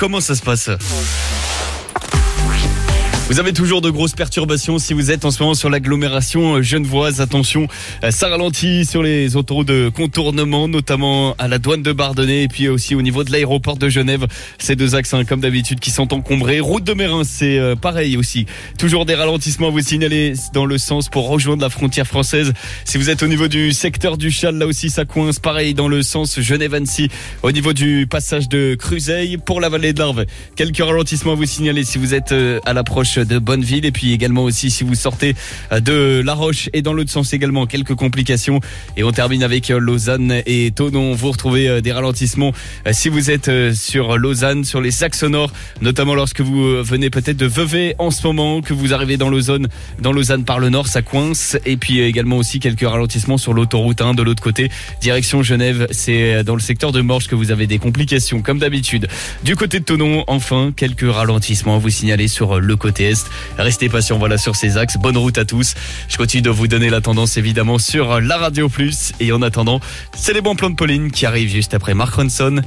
comment ça se passe ? Vous avez toujours de grosses perturbations si vous êtes en ce moment sur l'agglomération genevoise. Attention, ça ralentit sur les autoroutes de contournement, notamment à la douane de Bardonnay et puis aussi au niveau de l'aéroport de Genève. Ces deux axes, comme d'habitude, qui sont encombrés. Route de Mérins, c'est pareil aussi. Toujours des ralentissements à vous signaler dans le sens pour rejoindre la frontière française. Si vous êtes au niveau du secteur du Châle, là aussi ça coince. Pareil dans le sens Genève-Annecy, au niveau du passage de Cruzeil. Pour la vallée de l'Arve, quelques ralentissements à vous signaler si vous êtes à l'approche de Bonneville, et puis également aussi si vous sortez de La Roche et dans l'autre sens également quelques complications. Et on termine avec Lausanne et Thonon. Vous retrouvez des ralentissements si vous êtes sur Lausanne, sur les axes nord, notamment lorsque vous venez peut-être de Vevey en ce moment, que vous arrivez dans Lausanne par le nord, ça coince. Et puis également aussi quelques ralentissements sur l'autoroute 1 de l'autre côté, direction Genève. C'est dans le secteur de Morges que vous avez des complications comme d'habitude. Du côté de Thonon, enfin, quelques ralentissements à vous signaler sur le côté est. Restez patients, voilà, sur ces axes. Bonne route à tous. Je continue de vous donner la tendance évidemment sur la Radio Plus. Et en attendant, c'est les bons plans de Pauline qui arrivent juste après Mark Ronson.